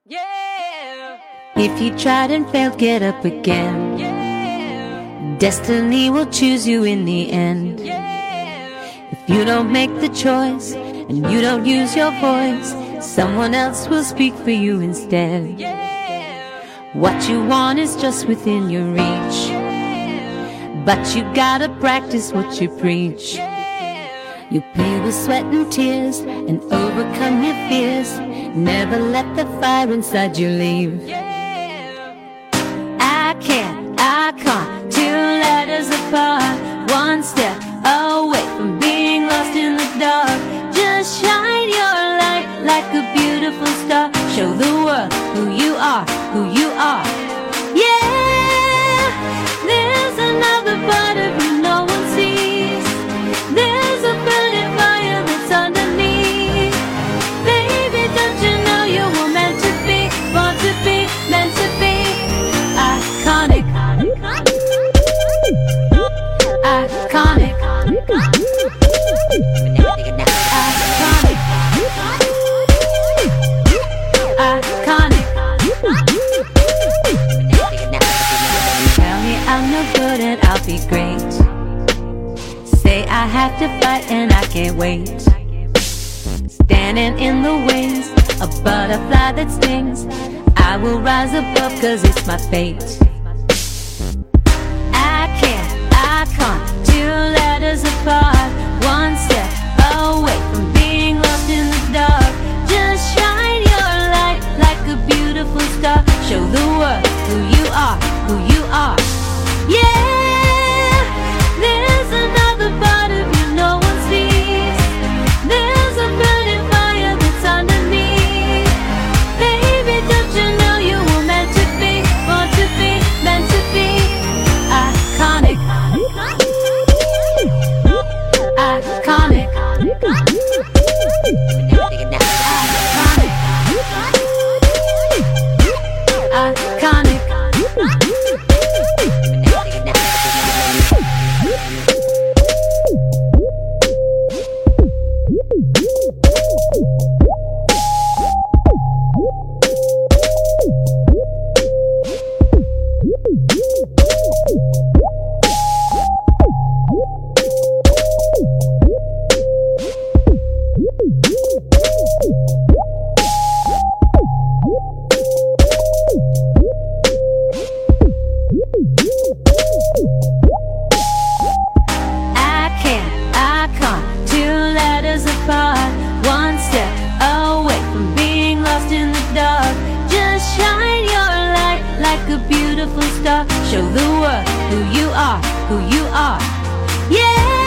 Yeah. If you tried and failed, get up again. Yeah. Destiny will choose you in the end. Yeah. If you don't make the choice and you don't use your voice, someone else will speak for you instead. Yeah. What you want is just within your reach, but you gotta practice what you preach. You pay with sweat and tears and overcome your fears. Never let the fire inside you leave. I can't, two letters apart, one step away from being lost in the dark. Just shine your light like a beautiful star. Show the world who you are, who you are. Yeah, there's another part of you no one sees. There's a burning fire that's underneath. Baby, don't you know you were meant to be, born to be, meant to be iconic, iconic, iconic. Tell me I'm no good and I'll be great. Say I have to fight and I can't wait. Standing in the wings, a butterfly that stings. I will rise above 'cause it's my fate. I can't, two letters apart, one step away from being lost in the dark. Just shine your light like a beautiful star. Show the world who you are, who you are. Yeah, there's another part of you no one sees. There's a burning fire that's underneath. Baby, don't you know you were meant to be, born to be, meant to be iconic, iconic, iconic, iconic. One step away from being lost in the dark. Just shine your light like a beautiful star. Show the world who you are, who you are. Yeah.